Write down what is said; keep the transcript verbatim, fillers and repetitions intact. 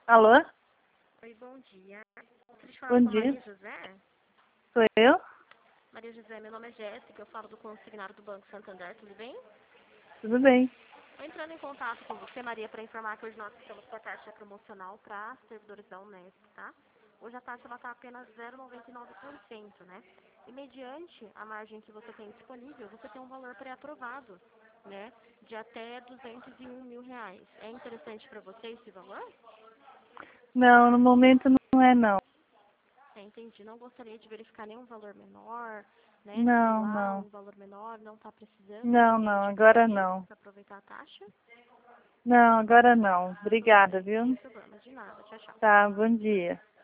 Alô? Oi, bom dia. Deixa eu te falar Bom com a dia. Maria José. Sou eu? Maria José, meu nome é Jéssica, eu falo do consignado do Banco Santander, tudo bem? Tudo bem. Estou entrando em contato com você, Maria, para informar que hoje nós estamos com a taxa promocional para servidores da Unesp, tá? Hoje a taxa está apenas zero vírgula noventa e nove por cento, né? E mediante a margem que você tem disponível, você tem um valor pré-aprovado, né? De até duzentos e um mil reais. É interessante para você esse valor? Não, no momento não é não. É, entendi. Não gostaria de verificar nenhum valor menor, né? Não, Simular não. um valor menor, não está precisando, não Não, tem não, dívidas agora aí não. para aproveitar a taxa? Não, agora não. Tudo Obrigada, bem, sem viu? problema, de nada. Tchau, tchau. Tá, bom dia.